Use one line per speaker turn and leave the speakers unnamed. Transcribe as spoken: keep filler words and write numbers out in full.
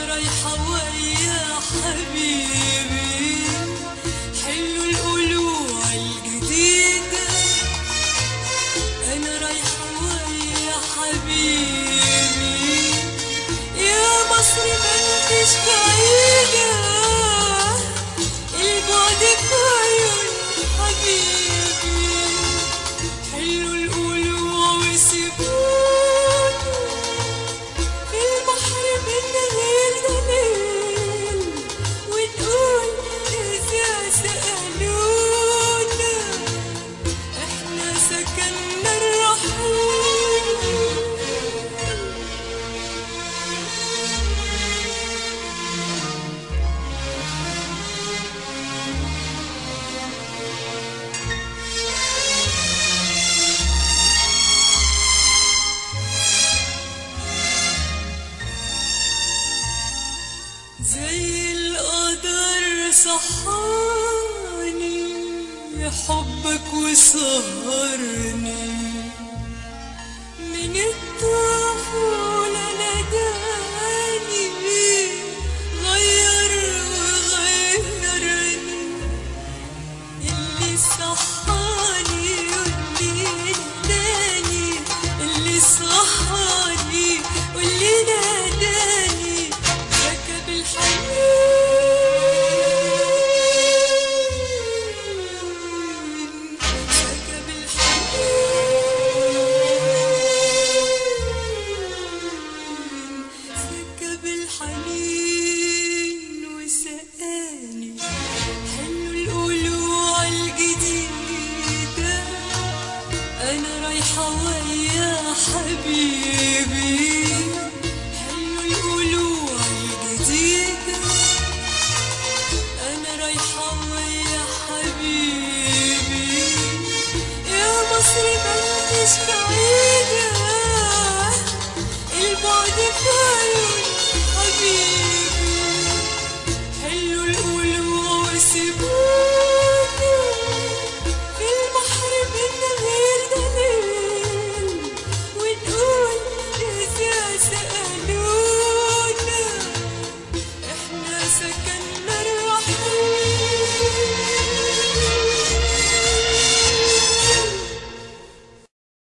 رايحة ويا حبيبي، حلو القلوع الجديدة. أنا رايحة ويا حبيبي يا مصر ما انتش بعيدة، البعد في عيون حبيبي. حلو القلوع وسيبونا في البحر من غير دليل، ونقول إذا سألونا إحنا سكننا الرحيل. زي القدر صحاني حبك وسهرني، من الطفولة ناداني غير وغيرني. اللي صحاني واللي ناداني، اللي صحاني واللي ناداني، ركب الحنين، ركب الحنين، ركب الحنين وسقاني. حلو القلوع الجديدة، أنا رايحة ويا حبيبي